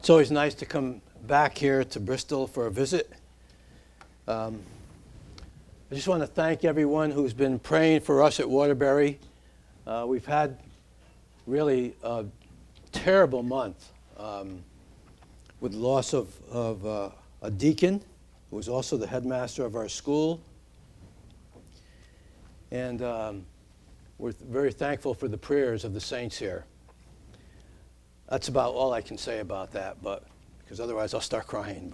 It's always nice to come back here to Bristol for a visit. I just want to thank everyone who's been praying for us at Waterbury. We've had really a terrible month with loss of a deacon who was also the headmaster of our school. And we're very thankful for the prayers of the saints here. That's about all I can say about that, because otherwise I'll start crying.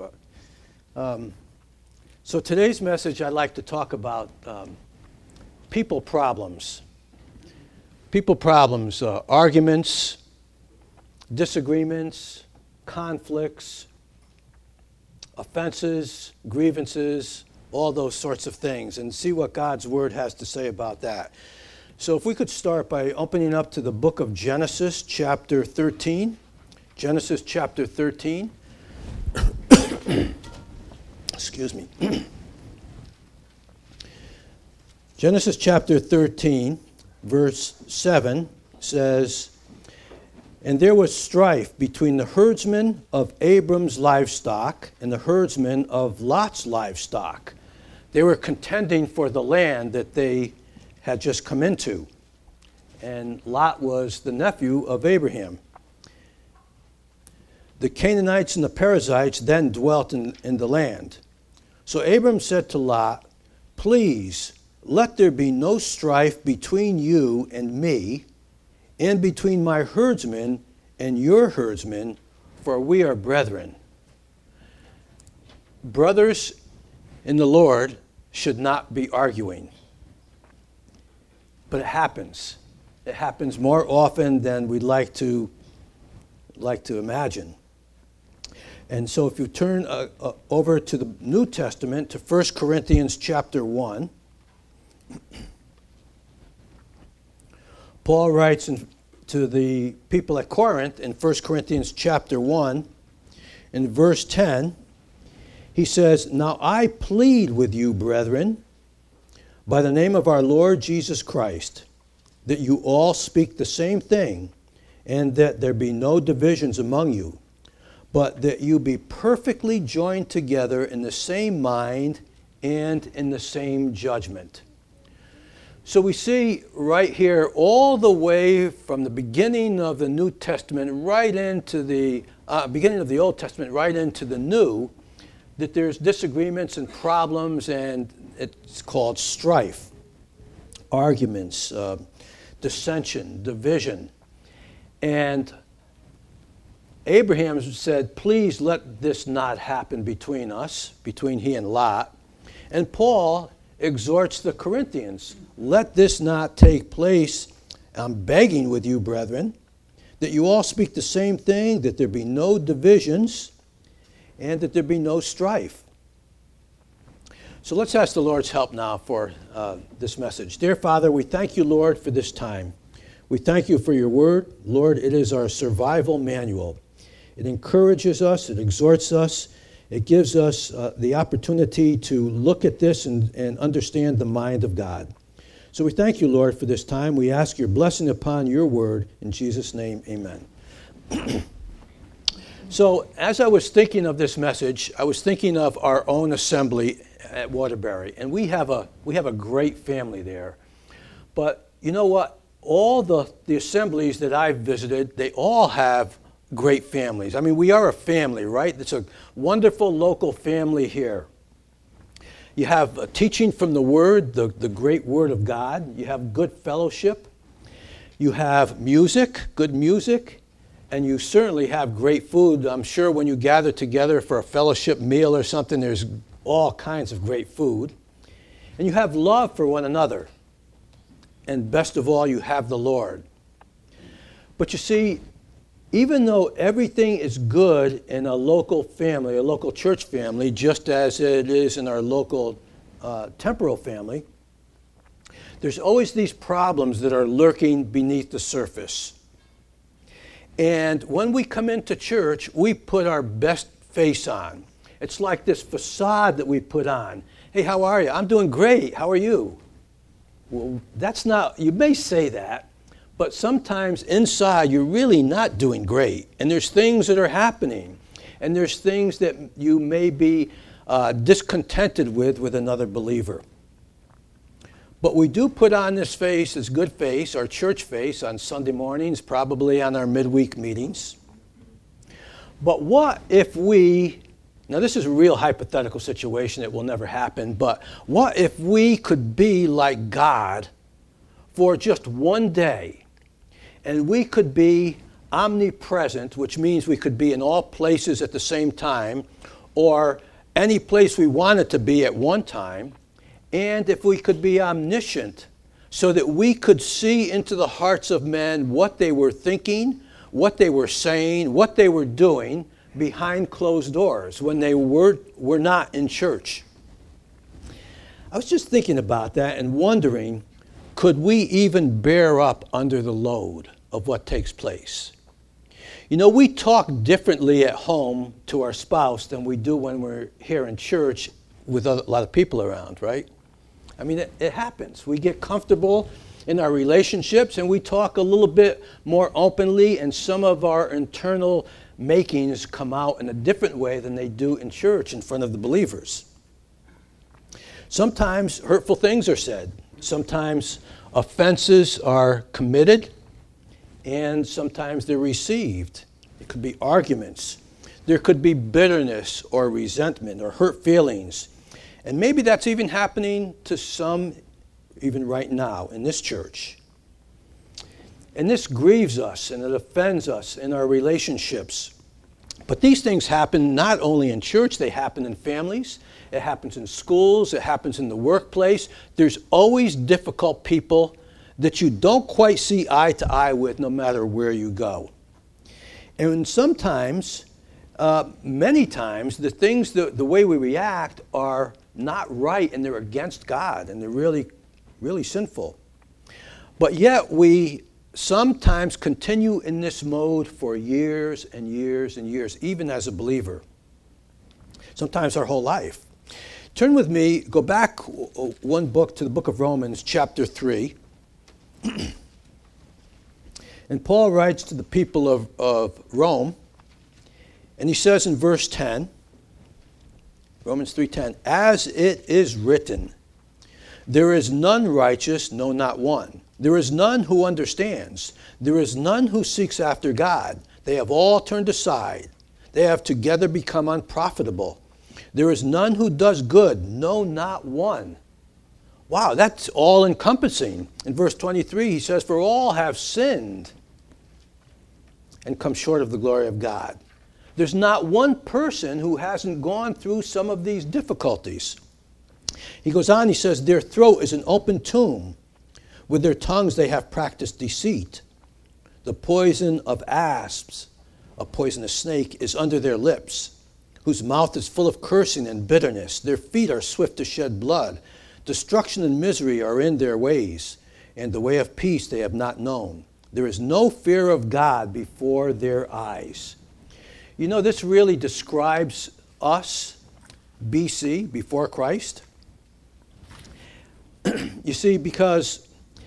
So today's message, I'd like to talk about people problems. People problems, arguments, disagreements, conflicts, offenses, grievances, all those sorts of things, and see what God's Word has to say about that. So if we could start by opening up to the book of Genesis, chapter 13. Genesis chapter 13. Excuse me. Genesis chapter 13, verse 7 says, "And there was strife between the herdsmen of Abram's livestock and the herdsmen of Lot's livestock." They were contending for the land that they had just come into. And Lot was the nephew of Abraham. The Canaanites and the Perizzites then dwelt in the land. So Abram said to Lot, "Please, let there be no strife between you and me, and between my herdsmen and your herdsmen, for we are brethren." Brothers in the Lord should not be arguing. But it happens. It happens more often than we'd like to imagine. And so if you turn over to the New Testament, to 1 Corinthians chapter 1, Paul writes to the people at Corinth in 1 Corinthians chapter 1, in verse 10, he says, "Now I plead with you, brethren, by the name of our Lord Jesus Christ, that you all speak the same thing, and that there be no divisions among you, but that you be perfectly joined together in the same mind and in the same judgment." So we see right here, all the way from the beginning of the New Testament, right into the beginning of the Old Testament, right into the New, that there's disagreements and problems, and it's called strife, arguments, dissension, division. And Abraham said, "Please let this not happen between us," between he and Lot. And Paul exhorts the Corinthians, "Let this not take place. I'm begging with you, brethren, that you all speak the same thing, that there be no divisions, and that there be no strife." So let's ask the Lord's help now for this message. Dear Father, we thank you, Lord, for this time. We thank you for your word. Lord, it is our survival manual. It encourages us, it exhorts us, it gives us the opportunity to look at this and understand the mind of God. So we thank you, Lord, for this time. We ask your blessing upon your word. In Jesus' name, amen. So as I was thinking of this message, I was thinking of our own assembly at Waterbury, and we have a great family there. But you know what? All the assemblies that I've visited, they all have great families. I mean, we are a family, right? It's a wonderful local family here. You have a teaching from the Word, the great Word of God. You have good fellowship. You have music, good music. And you certainly have great food. I'm sure when you gather together for a fellowship meal or something, there's all kinds of great food. And you have love for one another. And best of all, you have the Lord. But you see, even though everything is good in a local family, a local church family, just as it is in our local temporal family, there's always these problems that are lurking beneath the surface. And when we come into church, we put our best face on. It's like this facade that we put on. "Hey, how are you?" "I'm doing great. How are you?" Well, that's not, you may say that, but sometimes inside you're really not doing great. And there's things that are happening. And there's things that you may be discontented with another believer. But we do put on this face, this good face, our church face, on Sunday mornings, probably on our midweek meetings. But what if we, now this is a real hypothetical situation, it will never happen, but what if we could be like God for just one day, and we could be omnipresent, which means we could be in all places at the same time, or any place we wanted to be at one time, and if we could be omniscient, so that we could see into the hearts of men what they were thinking, what they were saying, what they were doing behind closed doors when they were not in church. I was just thinking about that and wondering, could we even bear up under the load of what takes place? You know, we talk differently at home to our spouse than we do when we're here in church with a lot of people around, right? I mean, it happens. We get comfortable in our relationships and we talk a little bit more openly, and some of our internal makings come out in a different way than they do in church in front of the believers. Sometimes hurtful things are said. Sometimes offenses are committed, and sometimes they're received. It could be arguments. There could be bitterness or resentment or hurt feelings. And maybe that's even happening to some even right now in this church. And this grieves us and it offends us in our relationships. But these things happen not only in church, they happen in families, it happens in schools, it happens in the workplace. There's always difficult people that you don't quite see eye to eye with no matter where you go. And sometimes, many times, the things, the way we react are not right, and they're against God, and they're really, really sinful. But yet we sometimes continue in this mode for years and years and years, even as a believer. Sometimes our whole life. Turn with me, go back one book to the book of Romans, chapter 3. And Paul writes to the people of Rome, and he says in verse 10, Romans 3:10, as it is written, there is none righteous, no, not one. There is none who understands. There is none who seeks after God. They have all turned aside. They have together become unprofitable. There is none who does good, no, not one. Wow, that's all encompassing. In verse 23, he says, for all have sinned and come short of the glory of God. There's not one person who hasn't gone through some of these difficulties. He goes on, he says, their throat is an open tomb. With their tongues they have practiced deceit. The poison of asps, a poisonous snake, is under their lips, whose mouth is full of cursing and bitterness. Their feet are swift to shed blood. Destruction and misery are in their ways, and the way of peace they have not known. There is no fear of God before their eyes. You know, this really describes us, BC, before Christ. You see, because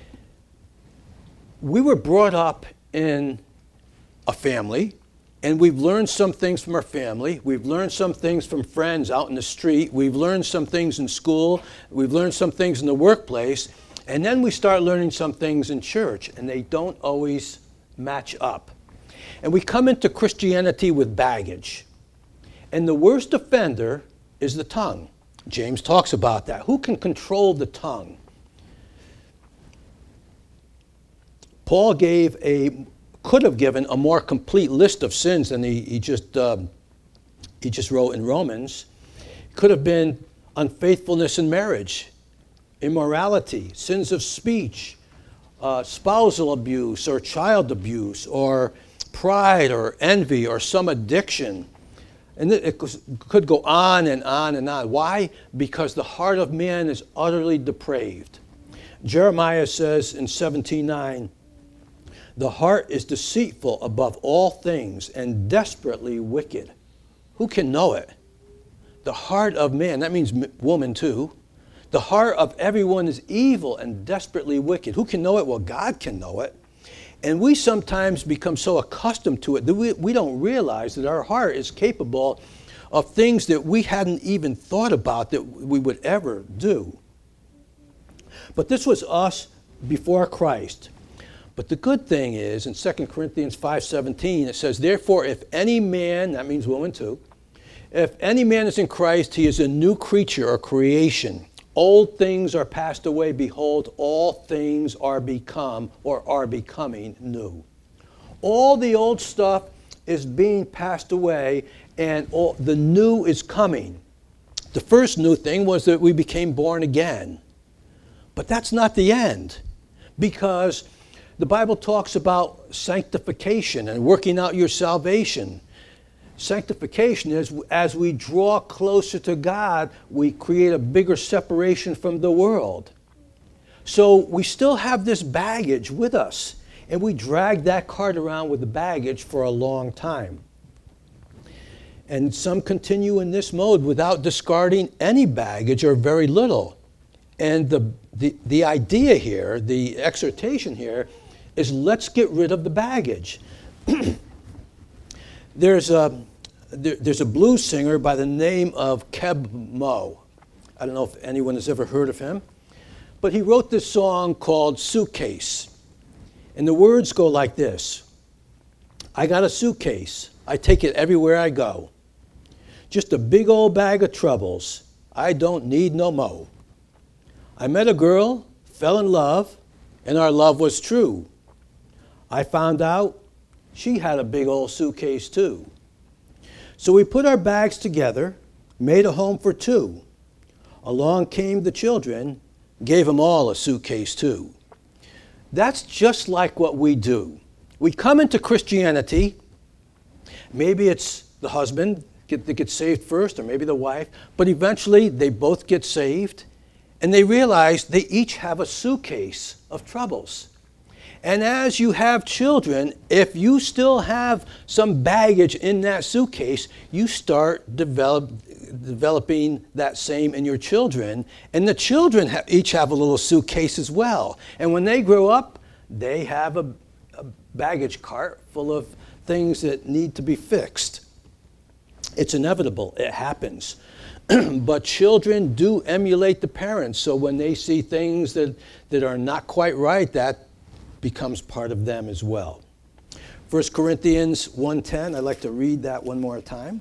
we were brought up in a family, and we've learned some things from our family. We've learned some things from friends out in the street. We've learned some things in school. We've learned some things in the workplace. And then we start learning some things in church, and they don't always match up. And we come into Christianity with baggage. And the worst offender is the tongue. James talks about that. Who can control the tongue? Paul could have given a more complete list of sins than he just wrote in Romans. It could have been unfaithfulness in marriage, immorality, sins of speech, spousal abuse or child abuse, or pride or envy or some addiction. And it could go on and on and on. Why? Because the heart of man is utterly depraved. Jeremiah says in 17:9, the heart is deceitful above all things and desperately wicked. Who can know it? The heart of man, that means woman too. The heart of everyone is evil and desperately wicked. Who can know it? Well, God can know it. And we sometimes become so accustomed to it that we don't realize that our heart is capable of things that we hadn't even thought about that we would ever do. But this was us before Christ. But the good thing is, in 2 Corinthians 5:17, it says, therefore, if any man, that means woman too, if any man is in Christ, he is a new creature or creation. Old things are passed away. Behold, all things are become or are becoming new. All the old stuff is being passed away, and all the new is coming. The first new thing was that we became born again. But that's not the end, because the Bible talks about sanctification and working out your salvation. Sanctification is as we draw closer to God, we create a bigger separation from the world. So we still have this baggage with us, and we drag that cart around with the baggage for a long time. And some continue in this mode without discarding any baggage or very little. And the idea here, the exhortation here, is let's get rid of the baggage. There's a blues singer by the name of Keb Mo. I don't know if anyone has ever heard of him, but he wrote this song called Suitcase. And the words go like this. I got a suitcase. I take it everywhere I go. Just a big old bag of troubles. I don't need no mo. I met a girl, fell in love, and our love was true. I found out she had a big old suitcase too. So we put our bags together, made a home for two. Along came the children, gave them all a suitcase too. That's just like what we do. We come into Christianity, maybe it's the husband that gets saved first, or maybe the wife, but eventually they both get saved, and they realize they each have a suitcase of troubles. And as you have children, if you still have some baggage in that suitcase, you start developing that same in your children. And the children each have a little suitcase as well. And when they grow up, they have a baggage cart full of things that need to be fixed. It's inevitable. It happens. But children do emulate the parents. So when they see things that are not quite right, that becomes part of them as well. 1 Corinthians 1:10, I'd like to read that one more time.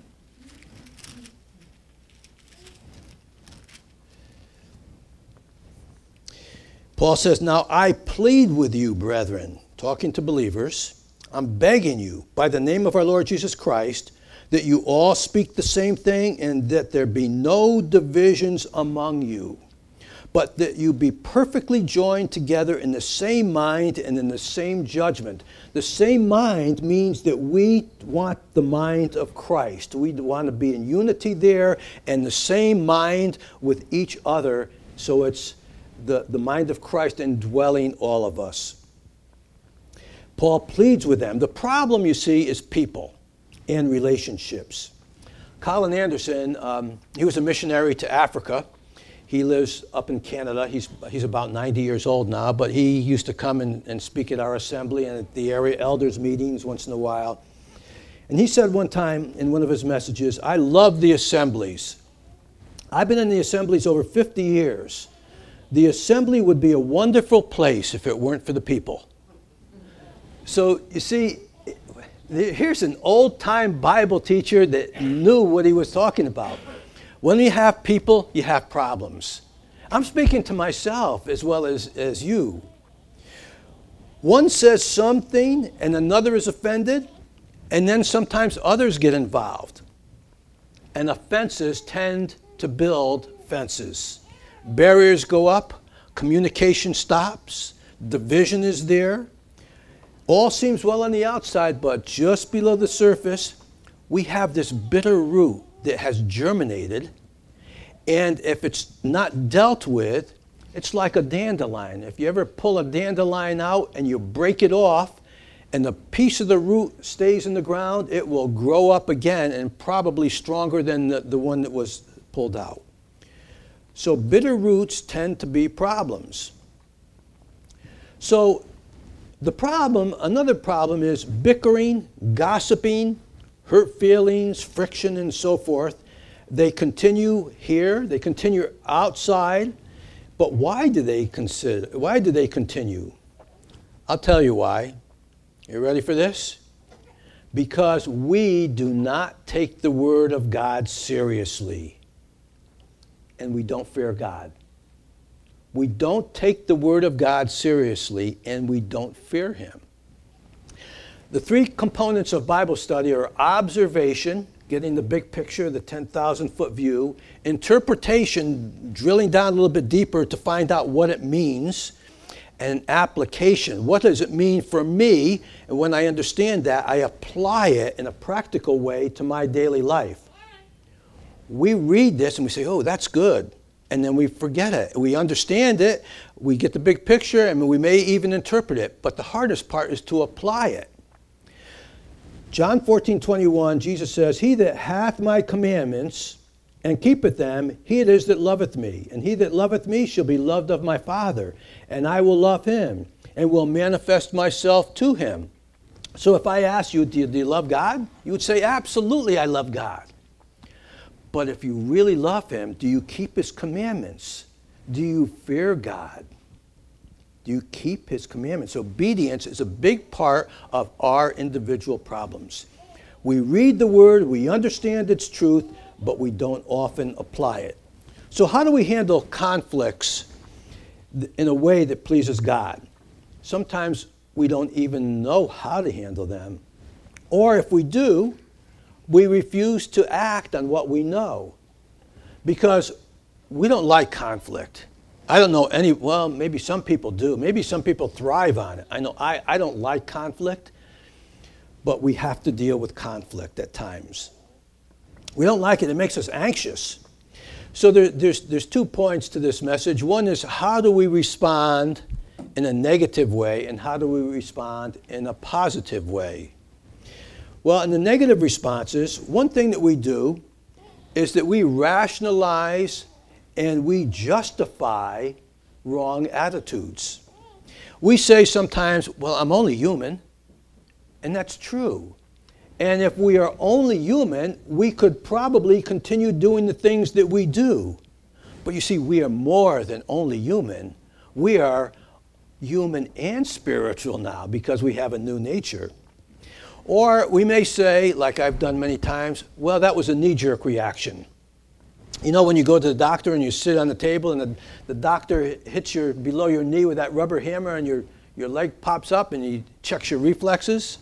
Paul says, now I plead with you, brethren, talking to believers, I'm begging you by the name of our Lord Jesus Christ that you all speak the same thing and that there be no divisions among you, but that you be perfectly joined together in the same mind and in the same judgment. The same mind means that we want the mind of Christ. We want to be in unity there and the same mind with each other, so it's the mind of Christ indwelling all of us. Paul pleads with them. The problem, you see, is people and relationships. Colin Anderson, he was a missionary to Africa. He lives up in Canada. He's about 90 years old now, but he used to come and speak at our assembly and at the area elders meetings once in a while. And he said one time in one of his messages, I love the assemblies. I've been in the assemblies over 50 years. The assembly would be a wonderful place if it weren't for the people. So you see, here's an old-time Bible teacher that knew what he was talking about. When you have people, you have problems. I'm speaking to myself as well as you. One says something and another is offended, and then sometimes others get involved. And offenses tend to build fences. Barriers go up, communication stops, division is there. All seems well on the outside, but just below the surface, we have this bitter root that has germinated, and if it's not dealt with, it's like a dandelion. If you ever pull a dandelion out and you break it off, and the piece of the root stays in the ground, it will grow up again and probably stronger than the one that was pulled out. So bitter roots tend to be problems. So Another problem is bickering, gossiping, hurt feelings, friction, and so forth. They continue here, they continue outside, but why do they continue? I'll tell you why. You ready for this? Because we do not take the Word of God seriously, and we don't fear God. We don't take the Word of God seriously, and we don't fear Him. The three components of Bible study are observation, getting the big picture, the 10,000-foot view, interpretation, drilling down a little bit deeper to find out what it means, and application. What does it mean for me? And when I understand that, I apply it in a practical way to my daily life. We read this and we say, oh, that's good. And then we forget it. We understand it, we get the big picture, and we may even interpret it. But the hardest part is to apply it. John 14:21, Jesus says, he that hath my commandments and keepeth them, he it is that loveth me. And he that loveth me shall be loved of my Father. And I will love him and will manifest myself to him. So if I ask you, do you love God? You would say, absolutely, I love God. But if you really love him, do you keep his commandments? Do you fear God? Do you keep his commandments? Obedience is a big part of our individual problems. We read the word, we understand its truth, but we don't often apply it. So how do we handle conflicts in a way that pleases God? Sometimes we don't even know how to handle them. Or if we do, we refuse to act on what we know because we don't like conflict. I don't know well, maybe some people do. Maybe some people thrive on it. I know I don't like conflict, but we have to deal with conflict at times. We don't like it. It makes us anxious. So there's 2 points to this message. One is, how do we respond in a negative way, and how do we respond in a positive way? Well, in the negative responses, one thing that we do is that we rationalize and we justify wrong attitudes. We say sometimes, well, I'm only human, and that's true. And if we are only human, we could probably continue doing the things that we do. But you see, we are more than only human. We are human and spiritual now because we have a new nature. Or we may say, like I've done many times, well, that was a knee-jerk reaction. You know, when you go to the doctor and you sit on the table and the doctor hits below your knee with that rubber hammer and your leg pops up and he checks your reflexes?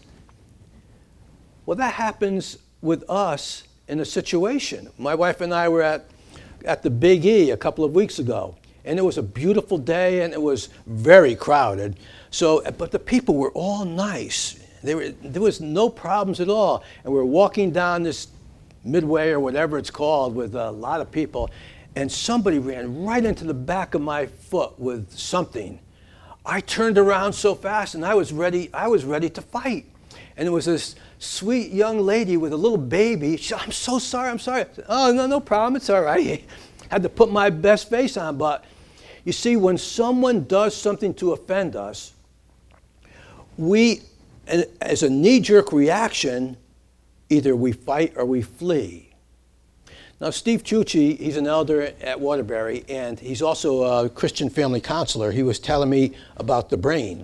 Well, that happens with us in a situation. My wife and I were at the Big E a couple of weeks ago, and it was a beautiful day and it was very crowded. But the people were all nice. There was no problems at all. And we were walking down this midway or whatever it's called with a lot of people, and somebody ran right into the back of my foot with something. I turned around so fast and I was ready to fight. And it was this sweet young lady with a little baby. I'm so sorry, I'm sorry. Oh, no problem, it's all right. I had to put my best face on. But you see, when someone does something to offend us, we, as a knee-jerk reaction, either we fight or we flee. Now, Steve Tucci, he's an elder at Waterbury, and he's also a Christian family counselor. He was telling me about the brain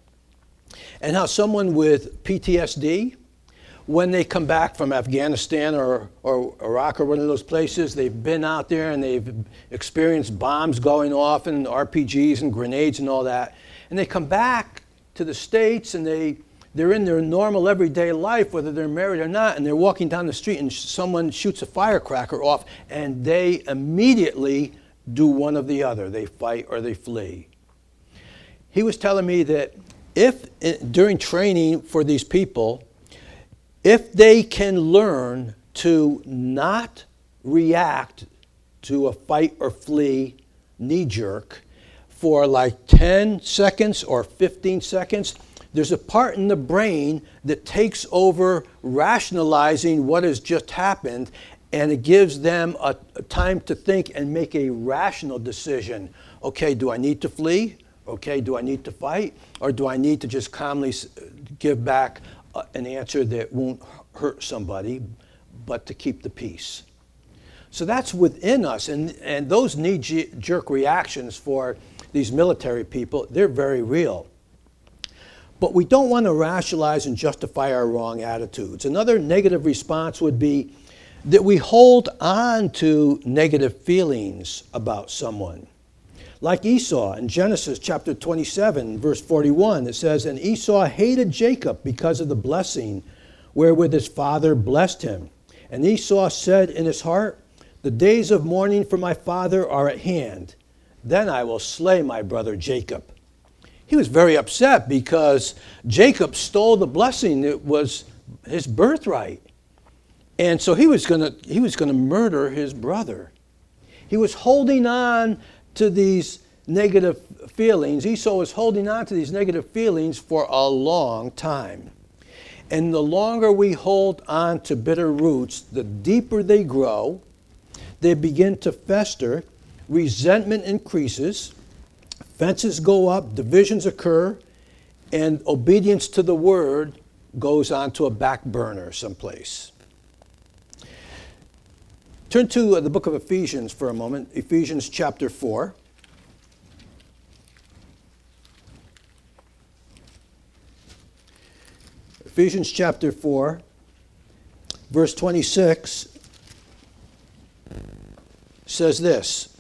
and how someone with PTSD, when they come back from Afghanistan or Iraq or one of those places, they've been out there and they've experienced bombs going off and RPGs and grenades and all that, and they come back to the States and they're in their normal everyday life, whether they're married or not, and they're walking down the street and someone shoots a firecracker off, and they immediately do one of the other. They fight or they flee. He was telling me that during training for these people, if they can learn to not react to a fight or flee knee-jerk for like 10 seconds or 15 seconds, there's a part in the brain that takes over rationalizing what has just happened, and it gives them a time to think and make a rational decision. Okay, do I need to flee Okay, do I need to fight, or do I need to just calmly give back an answer that won't hurt somebody, but to keep the peace? So that's within us, and those knee-jerk reactions for these military people, they're very real. But we don't want to rationalize and justify our wrong attitudes. Another negative response would be that we hold on to negative feelings about someone. Like Esau in Genesis chapter 27, verse 41, it says, "And Esau hated Jacob because of the blessing wherewith his father blessed him. And Esau said in his heart, the days of mourning for my father are at hand. Then I will slay my brother Jacob." He was very upset because Jacob stole the blessing that was his birthright. And so he was going to murder his brother. He was holding on to these negative feelings. Esau was holding on to these negative feelings for a long time. And the longer we hold on to bitter roots, the deeper they grow. They begin to fester, resentment increases, fences go up, divisions occur, and obedience to the word goes onto a back burner someplace. Turn to the book of Ephesians for a moment, Ephesians chapter 4. Ephesians chapter 4, verse 26 says this,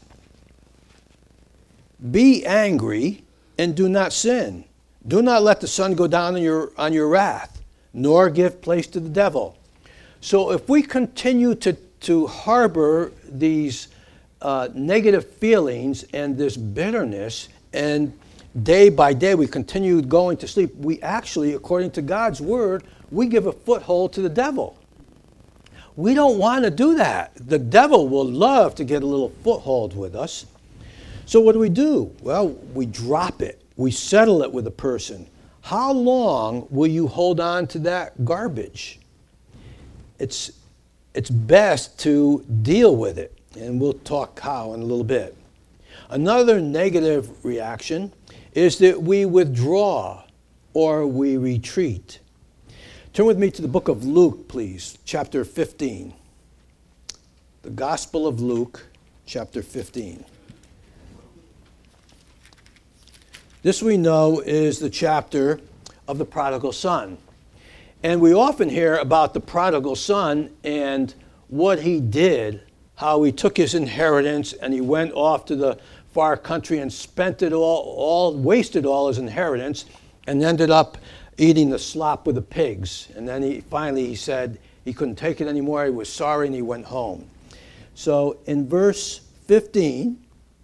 "Be angry and do not sin. Do not let the sun go down on your wrath, nor give place to the devil." So if we continue to harbor these negative feelings and this bitterness, and day by day we continue going to sleep, we actually, according to God's word, we give a foothold to the devil. We don't want to do that. The devil will love to get a little foothold with us. So what do? Well, we drop it. We settle it with a person. How long will you hold on to that garbage? It's best to deal with it, and we'll talk how in a little bit. Another negative reaction is that we withdraw or we retreat. Turn with me to the book of Luke, please, chapter 15. The Gospel of Luke, chapter 15. This we know is the chapter of the prodigal son. And we often hear about the prodigal son and what he did, how he took his inheritance and he went off to the far country and spent it wasted all his inheritance, and ended up eating the slop with the pigs. And then he said he couldn't take it anymore, he was sorry, and he went home. So in verse 15,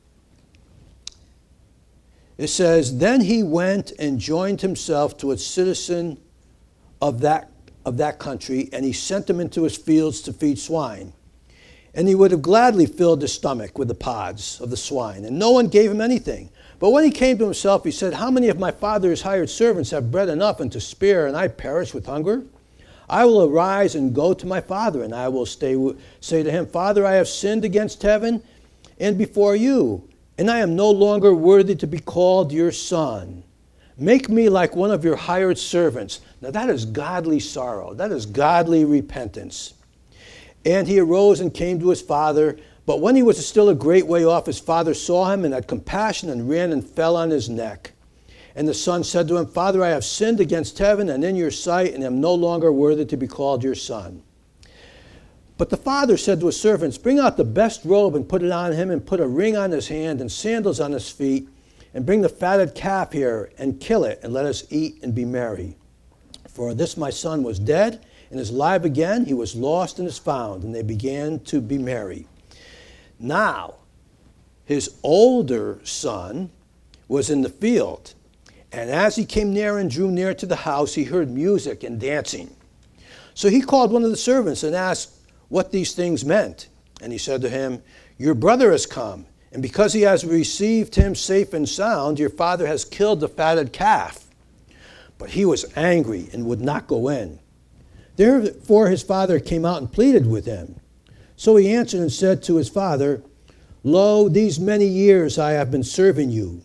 it says, "Then he went and joined himself to a citizen of that country, and he sent him into his fields to feed swine. And he would have gladly filled his stomach with the pods of the swine, and no one gave him anything. But when he came to himself, he said, how many of my father's hired servants have bread enough and to spare, and I perish with hunger? I will arise and go to my father, and I will say to him, Father, I have sinned against heaven and before you, and I am no longer worthy to be called your son. Make me like one of your hired servants." Now that is godly sorrow. That is godly repentance. "And he arose and came to his father. But when he was still a great way off, his father saw him and had compassion and ran and fell on his neck. And the son said to him, Father, I have sinned against heaven and in your sight, and am no longer worthy to be called your son. But the father said to his servants, Bring out the best robe and put it on him, and put a ring on his hand and sandals on his feet, and bring the fatted calf here and kill it, and let us eat and be merry. For this my son was dead and is alive again. He was lost and is found. And they began to be merry. Now, his older son was in the field, and as he came near and drew near to the house, he heard music and dancing. So he called one of the servants and asked what these things meant. And he said to him, Your brother has come, and because he has received him safe and sound, your father has killed the fatted calf. But he was angry and would not go in. Therefore his father came out and pleaded with him. So he answered and said to his father, Lo, these many years I have been serving you.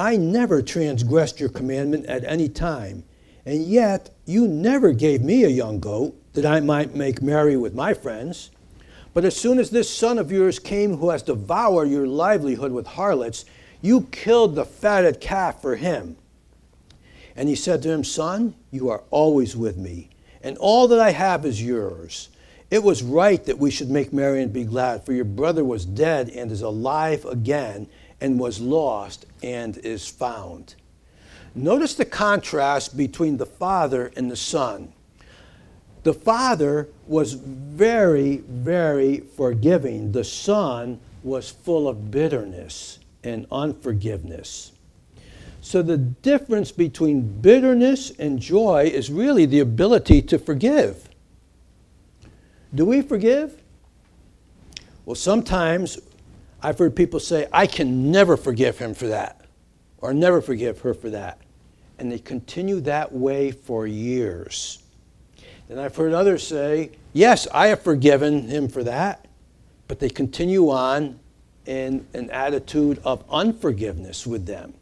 I never transgressed your commandment at any time, and yet you never gave me a young goat that I might make merry with my friends. But as soon as this son of yours came who has devoured your livelihood with harlots, you killed the fatted calf for him. And he said to him, Son, you are always with me, and all that I have is yours. It was right that we should make merry and be glad, for your brother was dead and is alive again, and was lost and is found. Notice the contrast between the father and the son. The father was very, very forgiving. The son was full of bitterness and unforgiveness. So the difference between bitterness and joy is really the ability to forgive. Do we forgive? Well, sometimes I've heard people say, I can never forgive him for that, or never forgive her for that. And they continue that way for years. And I've heard others say, yes, I have forgiven him for that, but they continue on in an attitude of unforgiveness with them.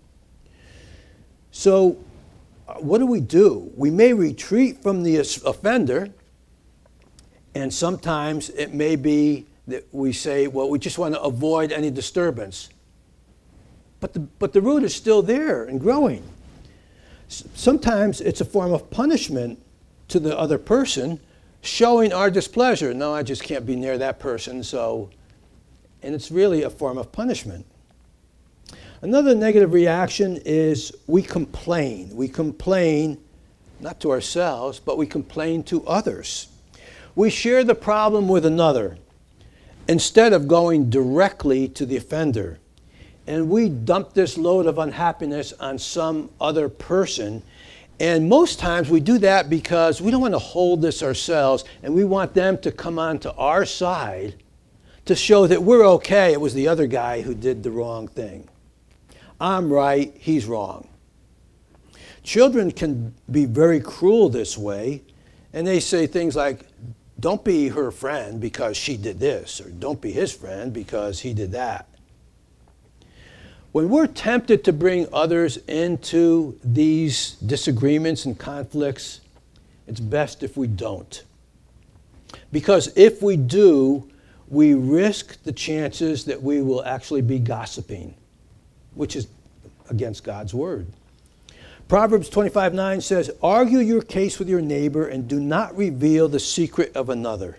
So what do? We may retreat from the offender, and sometimes it may be that we say, well, we just want to avoid any disturbance. But the root is still there and growing. Sometimes it's a form of punishment to the other person, showing our displeasure. No, I just can't be near that person, and it's really a form of punishment. Another negative reaction is we complain. We complain not to ourselves, but we complain to others. We share the problem with another instead of going directly to the offender. And we dump this load of unhappiness on some other person. And most times we do that because we don't want to hold this ourselves, and we want them to come onto our side to show that we're okay. It was the other guy who did the wrong thing. I'm right, he's wrong. Children can be very cruel this way, and they say things like, don't be her friend because she did this, or don't be his friend because he did that. When we're tempted to bring others into these disagreements and conflicts, it's best if we don't. Because if we do, we risk the chances that we will actually be gossiping, which is against God's word. Proverbs 25:9 says, argue your case with your neighbor and do not reveal the secret of another.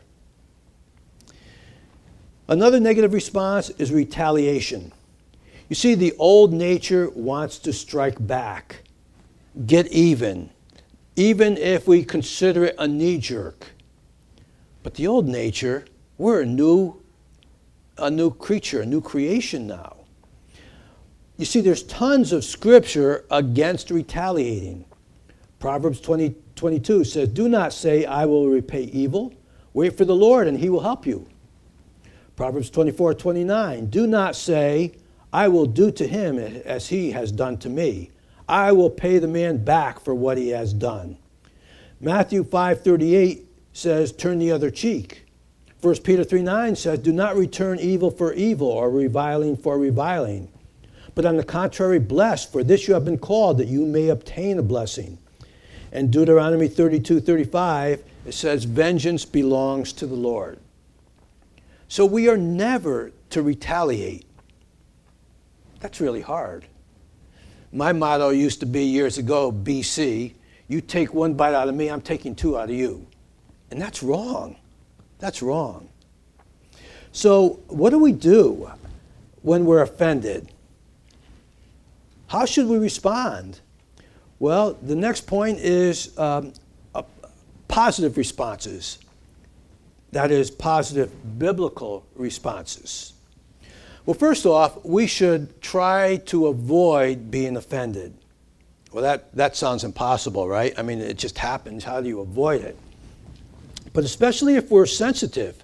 Another negative response is retaliation. You see, the old nature wants to strike back, get even if we consider it a knee-jerk. But the old nature, we're a new creature, a new creation now. You see, there's tons of scripture against retaliating. Proverbs 20:22 says, do not say, I will repay evil. Wait for the Lord, and he will help you. Proverbs 24:29, do not say, I will do to him as he has done to me. I will pay the man back for what he has done. Matthew 5:38 says, turn the other cheek. 1 Peter 3:9 says, do not return evil for evil or reviling for reviling. But on the contrary, bless, for this you have been called, that you may obtain a blessing. And Deuteronomy 32:35, it says, vengeance belongs to the Lord. So we are never to retaliate. That's really hard. My motto used to be years ago, BC, you take one bite out of me, I'm taking two out of you. And that's wrong. That's wrong. So what do we do when we're offended? How should we respond? Well, the next point is positive responses. That is, positive biblical responses. Well, first off, we should try to avoid being offended. Well, that sounds impossible, right? I mean, it just happens. How do you avoid it? But especially if we're sensitive,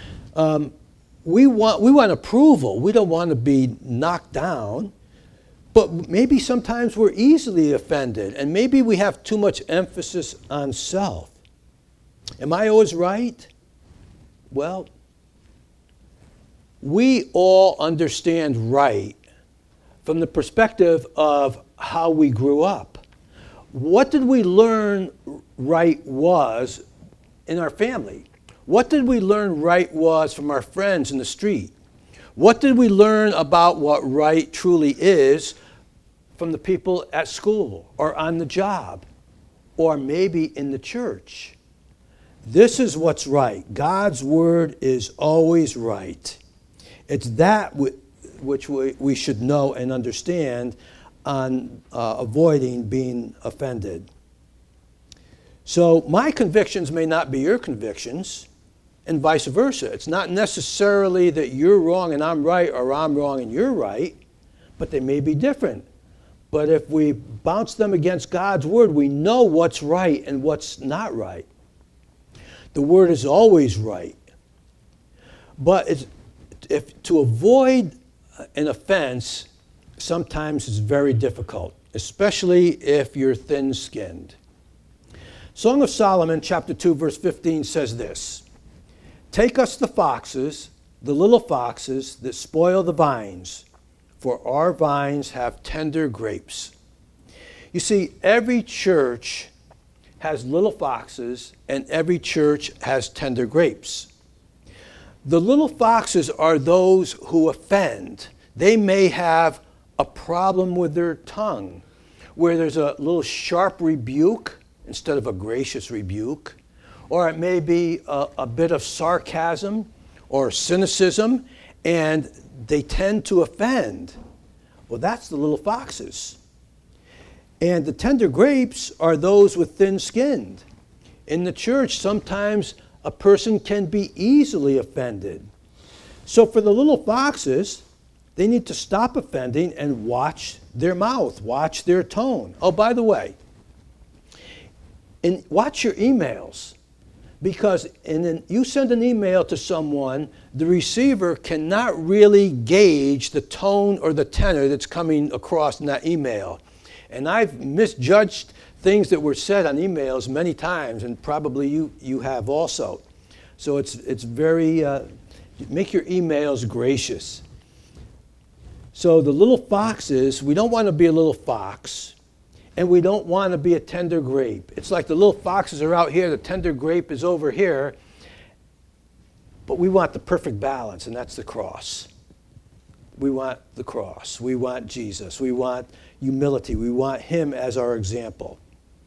we want approval. We don't want to be knocked down. But maybe sometimes we're easily offended, and maybe we have too much emphasis on self. Am I always right? Well, we all understand right from the perspective of how we grew up. What did we learn right was in our family? What did we learn right was from our friends in the street? What did we learn about what right truly is from the people at school or on the job or maybe in the church? This is what's right. God's word is always right. It's that which we should know and understand on avoiding being offended. So my convictions may not be your convictions, and vice versa. It's not necessarily that you're wrong and I'm right, or I'm wrong and you're right, but they may be different. But if we bounce them against God's word, we know what's right and what's not right. The word is always right. But if to avoid an offense sometimes is very difficult, especially if you're thin-skinned. Song of Solomon, chapter 2, verse 15 says this: "Take us the foxes, the little foxes that spoil the vines, for our vines have tender grapes." You see, every church has little foxes, and every church has tender grapes. The little foxes are those who offend. They may have a problem with their tongue, where there's a little sharp rebuke instead of a gracious rebuke, or it may be a bit of sarcasm or cynicism, and they tend to offend. Well, that's the little foxes. And the tender grapes are those with thin skin. In the church, sometimes a person can be easily offended. So for the little foxes, they need to stop offending and watch their mouth, watch their tone. Oh, by the way, watch your emails, because you send an email to someone, the receiver cannot really gauge the tone or the tenor that's coming across in that email. And I've misjudged things that were said on emails many times, and probably you have also. So it's very, make your emails gracious. So the little foxes, we don't want to be a little fox, and we don't want to be a tender grape. It's like the little foxes are out here, the tender grape is over here, but we want the perfect balance, and that's the cross. We want the cross. We want Jesus. We want humility. We want him as our example.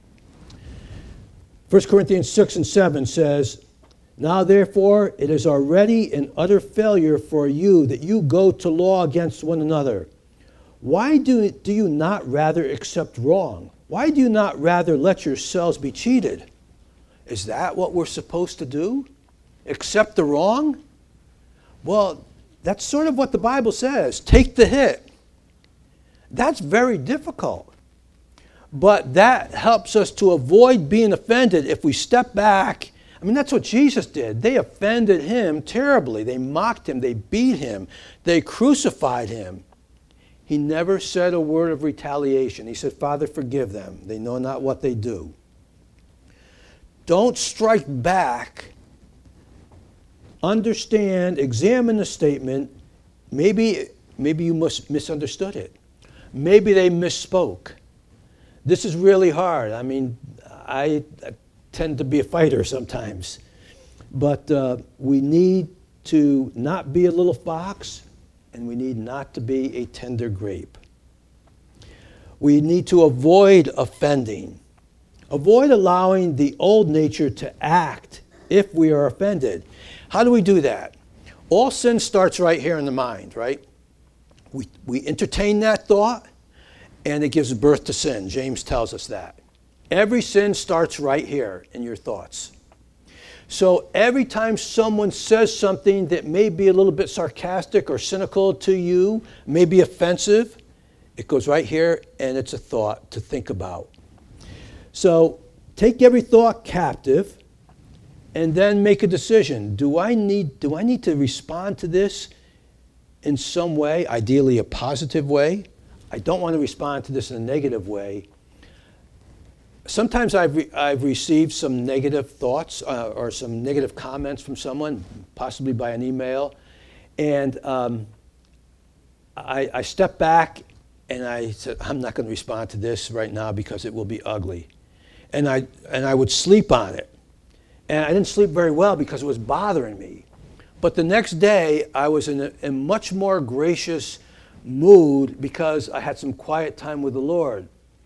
1 Corinthians 6 and 7 says, "Now therefore it is already an utter failure for you that you go to law against one another. Why do you not rather accept wrong? Why do you not rather let yourselves be cheated?" Is that what we're supposed to do? Accept the wrong? Well, that's sort of what the Bible says. Take the hit. That's very difficult. But that helps us to avoid being offended if we step back. I mean, that's what Jesus did. They offended him terribly. They mocked him. They beat him. They crucified him. He never said a word of retaliation. He said, "Father, forgive them. They know not what they do." Don't strike back. Understand, examine the statement. Maybe you misunderstood it. Maybe they misspoke. This is really hard. I mean, I tend to be a fighter sometimes. But we need to not be a little fox, and we need not to be a tender grape. We need to avoid offending. Avoid allowing the old nature to act if we are offended. How do we do that? All sin starts right here in the mind, right? We entertain that thought, and it gives birth to sin. James tells us that. Every sin starts right here in your thoughts. So every time someone says something that may be a little bit sarcastic or cynical to you, may be offensive, it goes right here, and it's a thought to think about. So take every thought captive, and then make a decision. Do I need to respond to this in some way, ideally a positive way? I don't want to respond to this in a negative way. Sometimes I've received some negative thoughts or some negative comments from someone, possibly by an email, and I step back And I said, I'm not going to respond to this right now because it will be ugly. And I would sleep on it. And I didn't sleep very well because it was bothering me. But the next day, I was in a much more gracious mood because I had some quiet time with the Lord.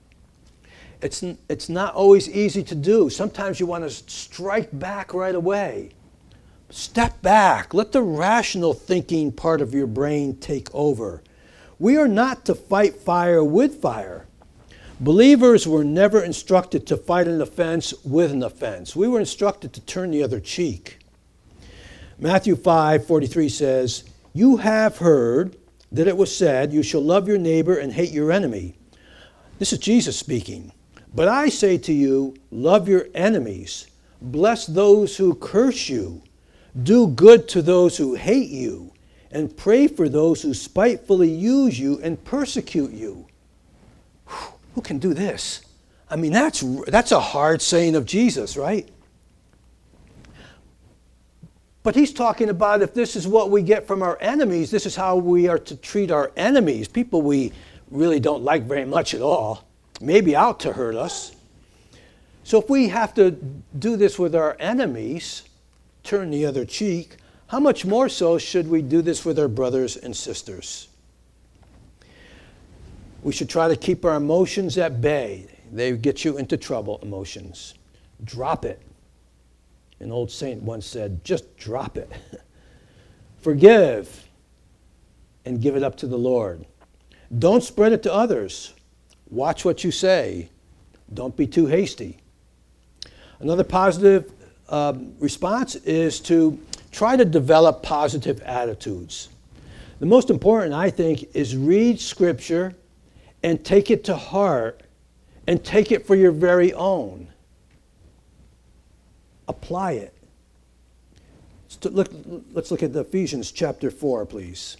It's not always easy to do. Sometimes you want to strike back right away. Step back. Let the rational thinking part of your brain take over. We are not to fight fire with fire. Believers were never instructed to fight an offense with an offense. We were instructed to turn the other cheek. Matthew 5:43 says, "You have heard that it was said, 'You shall love your neighbor and hate your enemy.' This is Jesus speaking. But I say to you, love your enemies. Bless those who curse you. Do good to those who hate you. And pray for those who spitefully use you and persecute you." Who can do this? I mean, that's a hard saying of Jesus, right? But he's talking about if this is what we get from our enemies, this is how we are to treat our enemies, people we really don't like very much at all, maybe out to hurt us. So if we have to do this with our enemies, turn the other cheek, how much more so should we do this with our brothers and sisters? We should try to keep our emotions at bay. They get you into trouble, emotions. Drop it. An old saint once said, just drop it. Forgive and give it up to the Lord. Don't spread it to others. Watch what you say. Don't be too hasty. Another positive response is to try to develop positive attitudes. The most important, I think, is read Scripture and take it to heart and take it for your very own. Apply it. Let's look at Ephesians chapter 4, please.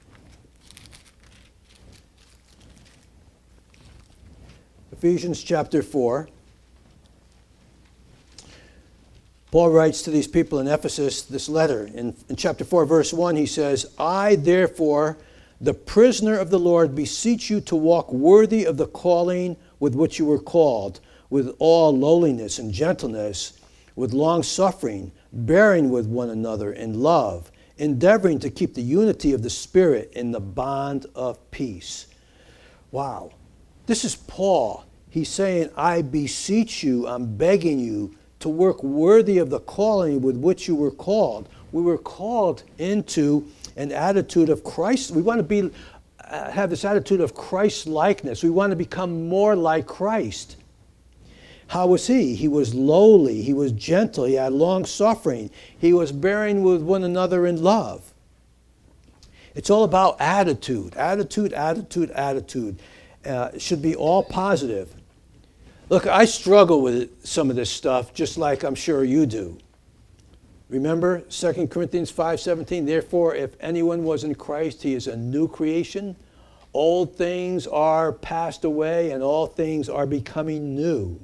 Ephesians chapter 4. Paul writes to these people in Ephesus this letter. In chapter 4, verse 1, he says, "I, therefore, the prisoner of the Lord, beseech you to walk worthy of the calling with which you were called, with all lowliness and gentleness, with long suffering, bearing with one another in love, endeavoring to keep the unity of the Spirit in the bond of peace." Wow. This is Paul. He's saying, I beseech you, I'm begging you to work worthy of the calling with which you were called. We were called into an attitude of Christ. We want to have this attitude of Christ-likeness. We want to become more like Christ. How was he? He was lowly. He was gentle. He had long suffering. He was bearing with one another in love. It's all about attitude. Attitude. It should be all positive. Look, I struggle with some of this stuff, just like I'm sure you do. Remember 2 Corinthians 5:17, "Therefore, if anyone was in Christ, he is a new creation. Old things are passed away, and all things are becoming new."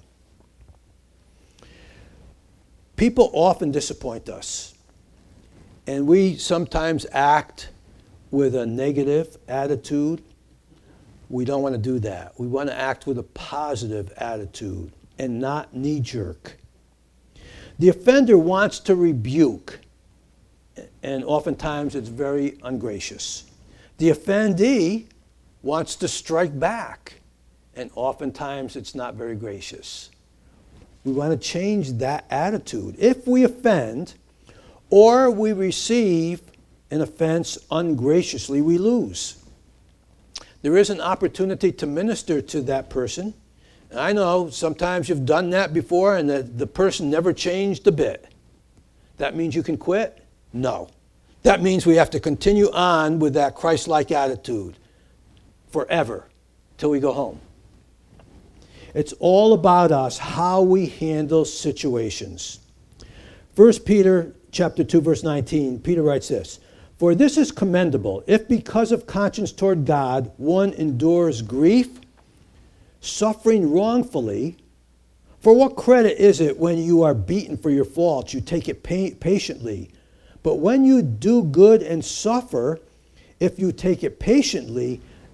People often disappoint us, and we sometimes act with a negative attitude. We don't want to do that. We want to act with a positive attitude and not knee-jerk. The offender wants to rebuke, and oftentimes it's very ungracious. The offendee wants to strike back, and oftentimes it's not very gracious. We want to change that attitude. If we offend or we receive an offense ungraciously, we lose. There is an opportunity to minister to that person. And I know sometimes you've done that before and the person never changed a bit. That means you can quit? No. That means we have to continue on with that Christ-like attitude forever till we go home. It's all about us, how we handle situations. 1 Peter chapter 2, verse 19, Peter writes this, "For this is commendable, if because of conscience toward God one endures grief, suffering wrongfully. For what credit is it when you are beaten for your faults? You take it patiently. But when you do good and suffer, if you take it patiently,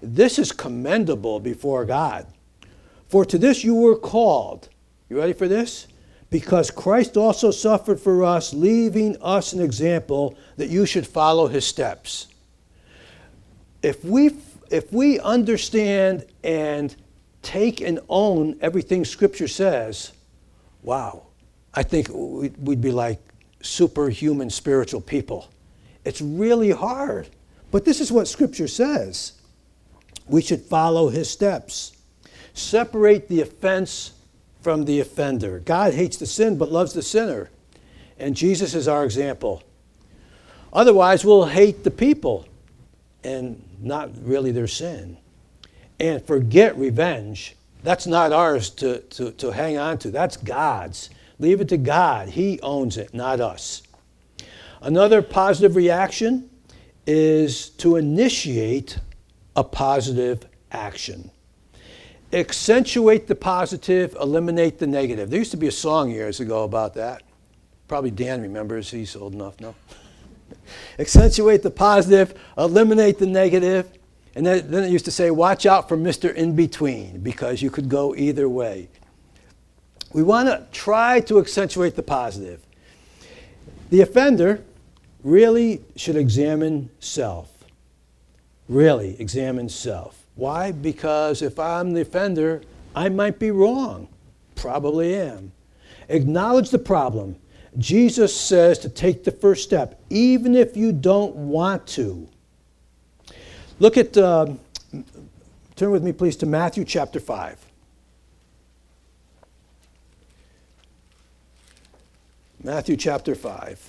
This is commendable before God. For to this you were called. You ready for this? Because Christ also suffered for us, leaving us an example that you should follow his steps. If we understand and take and own everything Scripture says, wow, I think we'd be like superhuman spiritual people. It's really hard. But this is what Scripture says. We should follow his steps. Separate the offense from the offender. God hates the sin but loves the sinner. And Jesus is our example. Otherwise, we'll hate the people and not really their sin. And forget revenge. That's not ours to hang on to. That's God's. Leave it to God. He owns it, not us. Another positive reaction is to initiate a positive action. Accentuate the positive, eliminate the negative. There used to be a song years ago about that. Probably Dan remembers. He's old enough, no? Accentuate the positive, eliminate the negative. And then it used to say, watch out for Mr. In-Between, because you could go either way. We want to try to accentuate the positive. The offender really should examine self. Really examine self. Why? Because if I'm the offender, I might be wrong. Probably am. Acknowledge the problem. Jesus says to take the first step, even if you don't want to. Look at, turn with me please to Matthew chapter 5. Matthew chapter 5.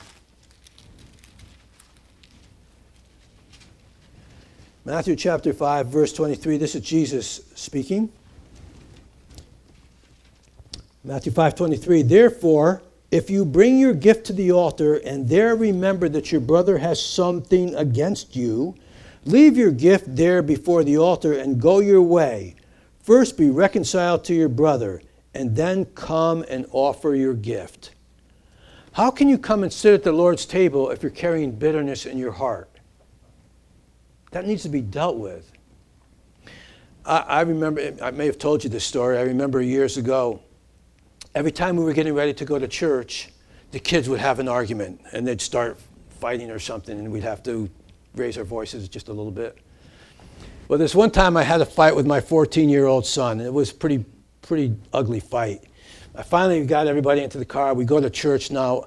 Matthew chapter 5, verse 23. This is Jesus speaking. Matthew 5:23. Therefore, if you bring your gift to the altar and there remember that your brother has something against you, leave your gift there before the altar and go your way. First be reconciled to your brother, and then come and offer your gift. How can you come and sit at the Lord's table if you're carrying bitterness in your heart? That needs to be dealt with. I remember, I may have told you this story, I remember years ago, every time we were getting ready to go to church, the kids would have an argument, and they'd start fighting or something, and we'd have to raise our voices just a little bit. Well, this one time I had a fight with my 14-year-old son. It was a pretty ugly fight. I finally got everybody into the car. We go to church now.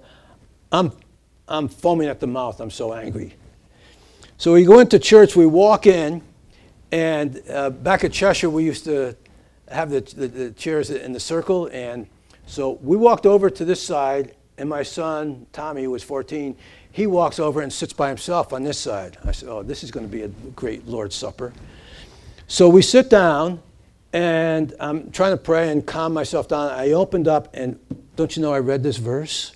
I'm foaming at the mouth. I'm so angry. So we go into church. We walk in, and back at Cheshire, we used to have the chairs in the circle. And so we walked over to this side, and my son, Tommy, who was 14, he walks over and sits by himself on this side. I said, oh, this is going to be a great Lord's Supper. So we sit down, and I'm trying to pray and calm myself down. I opened up, and don't you know I read this verse?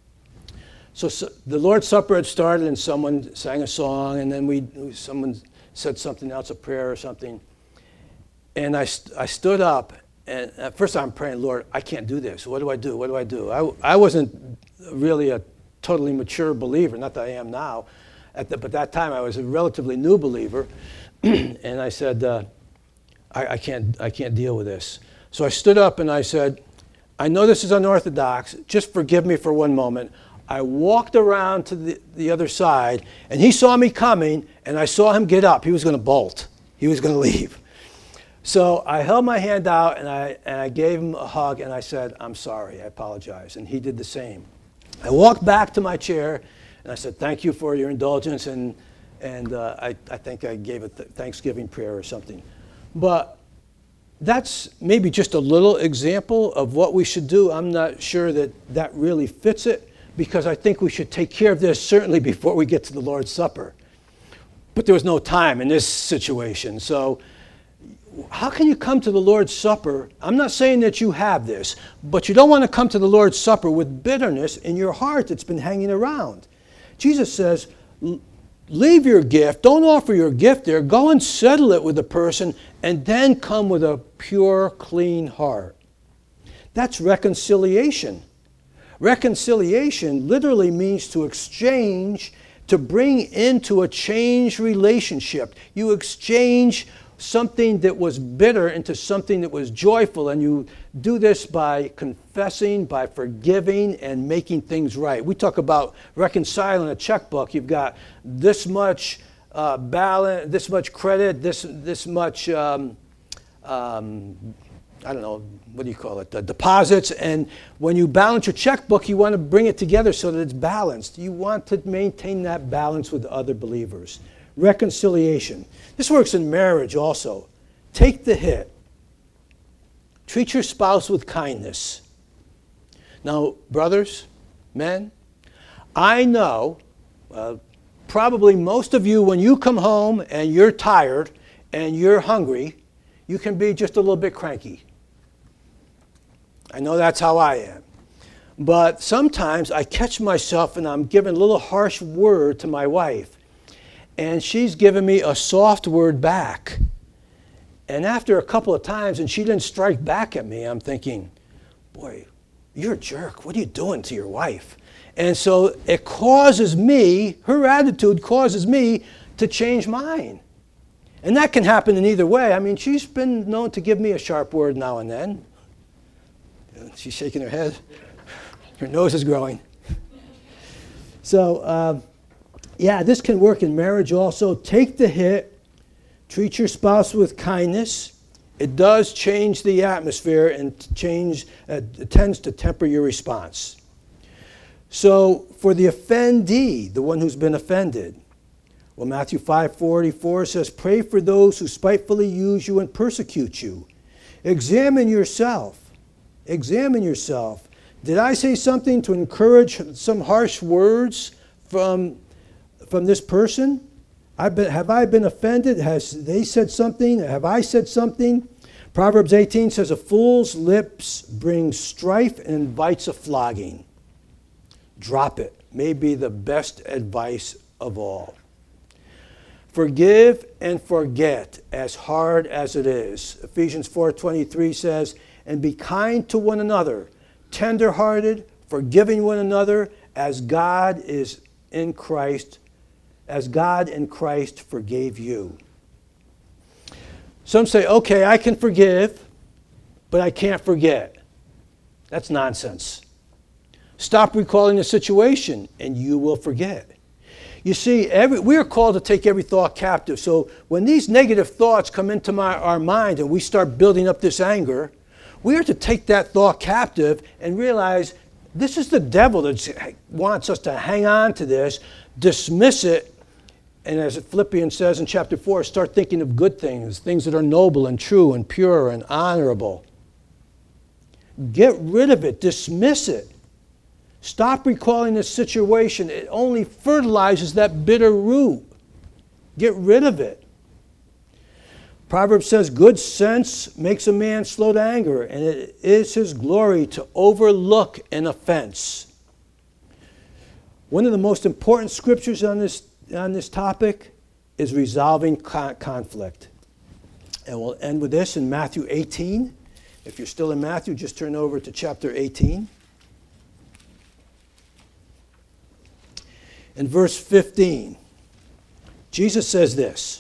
So the Lord's Supper had started, and someone sang a song, and then someone said something else, a prayer or something. And I stood up, and at first I'm praying, Lord, I can't do this. What do I do? What do I do? I wasn't really a totally mature believer, not that I am now. But that time I was a relatively new believer, and I said, I can't deal with this. So I stood up and I said, I know this is unorthodox. Just forgive me for one moment. I walked around to the other side, and he saw me coming, and I saw him get up. He was going to bolt. He was going to leave. So I held my hand out, and I gave him a hug, and I said, I'm sorry, I apologize. And he did the same. I walked back to my chair, and I said, thank you for your indulgence, and I think I gave a Thanksgiving prayer or something. But that's maybe just a little example of what we should do. I'm not sure that really fits it, because I think we should take care of this certainly before we get to the Lord's Supper. But there was no time in this situation. So how can you come to the Lord's Supper? I'm not saying that you have this, but you don't want to come to the Lord's Supper with bitterness in your heart that's been hanging around. Jesus says, leave your gift. Don't offer your gift there. Go and settle it with the person, and then come with a pure, clean heart. That's reconciliation. Reconciliation literally means to exchange to bring into a changed relationship. You exchange something that was bitter into something that was joyful, and you do this by confessing, by forgiving, and making things right. We talk about reconciling a checkbook. You've got this much balance, this much credit, this much I don't know, what do you call it, the deposits. And when you balance your checkbook, you want to bring it together so that it's balanced. You want to maintain that balance with other believers. Reconciliation. This works in marriage also. Take the hit. Treat your spouse with kindness. Now, brothers, men, I know, probably most of you, when you come home and you're tired and you're hungry, you can be just a little bit cranky. I know that's how I am. But sometimes I catch myself and I'm giving a little harsh word to my wife. And she's giving me a soft word back. And after a couple of times, and she didn't strike back at me, I'm thinking, boy, you're a jerk. What are you doing to your wife? And so it causes me, her attitude causes me to change mine. And that can happen in either way. I mean, she's been known to give me a sharp word now and then. She's shaking her head. Her nose is growing. So, this can work in marriage also. Take the hit. Treat your spouse with kindness. It does change the atmosphere and it tends to temper your response. So, for the offendee, the one who's been offended, well, Matthew 5:44 says, pray for those who spitefully use you and persecute you. Examine yourself. Examine yourself. Did I say something to encourage some harsh words from this person? Have I been offended? Has they said something? Have I said something? Proverbs 18 says, a fool's lips bring strife and invites a flogging. Drop it. May be the best advice of all. Forgive and forget, as hard as it is. Ephesians 4:23 says, and be kind to one another, tender-hearted, forgiving one another, as God in Christ forgave you. Some say, okay, I can forgive, but I can't forget. That's nonsense. Stop recalling the situation, and you will forget. You see, we are called to take every thought captive. So when these negative thoughts come into our mind and we start building up this anger, we are to take that thought captive and realize this is the devil that wants us to hang on to this, dismiss it, and as Philippians says in chapter 4, start thinking of good things, things that are noble and true and pure and honorable. Get rid of it. Dismiss it. Stop recalling this situation. It only fertilizes that bitter root. Get rid of it. Proverbs says, good sense makes a man slow to anger, and it is his glory to overlook an offense. One of the most important scriptures on this topic is resolving conflict. And we'll end with this in Matthew 18. If you're still in Matthew, just turn over to chapter 18. In verse 15, Jesus says this,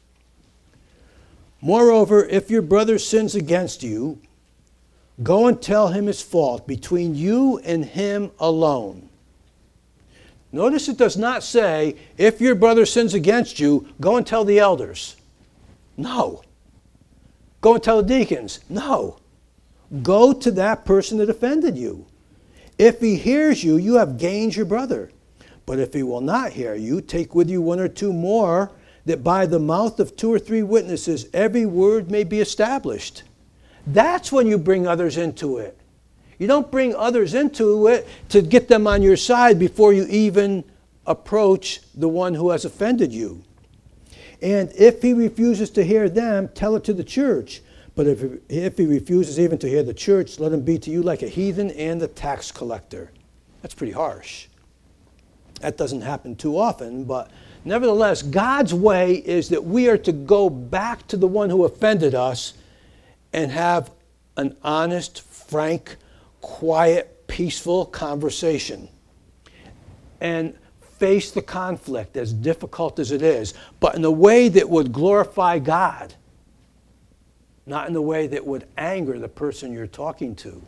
moreover, if your brother sins against you, go and tell him his fault between you and him alone. Notice it does not say, if your brother sins against you, go and tell the elders. No. Go and tell the deacons. No. Go to that person that offended you. If he hears you, you have gained your brother. But if he will not hear you, take with you one or two more, that by the mouth of 2 or 3 witnesses every word may be established. That's when you bring others into it. You don't bring others into it to get them on your side before you even approach the one who has offended you. And if he refuses to hear them, tell it to the church. But if he refuses even to hear the church, let him be to you like a heathen and a tax collector. That's pretty harsh. That doesn't happen too often, but nevertheless, God's way is that we are to go back to the one who offended us and have an honest, frank, quiet, peaceful conversation. And face the conflict, as difficult as it is, but in a way that would glorify God, not in a way that would anger the person you're talking to.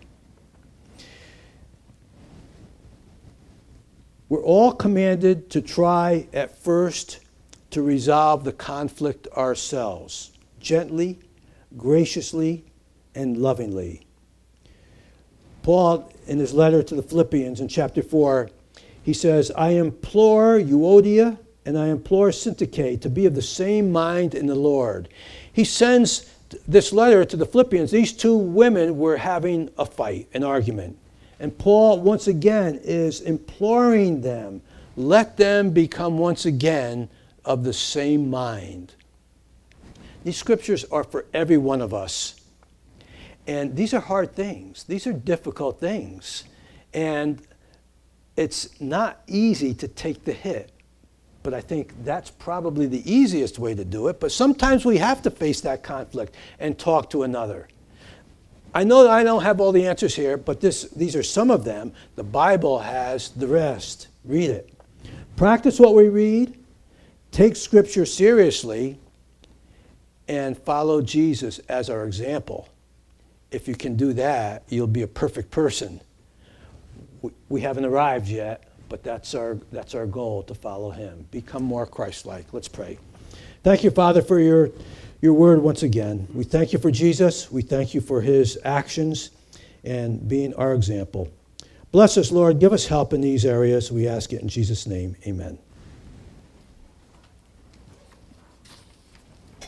We're all commanded to try at first to resolve the conflict ourselves, gently, graciously, and lovingly. Paul, in his letter to the Philippians in chapter 4, he says, I implore Euodia and I implore Syntyche to be of the same mind in the Lord. He sends this letter to the Philippians. These two women were having a fight, an argument. And Paul, once again, is imploring them, let them become once again of the same mind. These scriptures are for every one of us. And these are hard things. These are difficult things. And it's not easy to take the hit. But I think that's probably the easiest way to do it. But sometimes we have to face that conflict and talk to another. I know that I don't have all the answers here, but these are some of them. The Bible has the rest. Read it. Practice what we read. Take Scripture seriously. And follow Jesus as our example. If you can do that, you'll be a perfect person. We haven't arrived yet, but that's our goal, to follow him. Become more Christ-like. Let's pray. Thank you, Father, for your word once again. We thank you for Jesus. We thank you for his actions and being our example. Bless us, Lord. Give us help in these areas. We ask it in Jesus' name. Amen.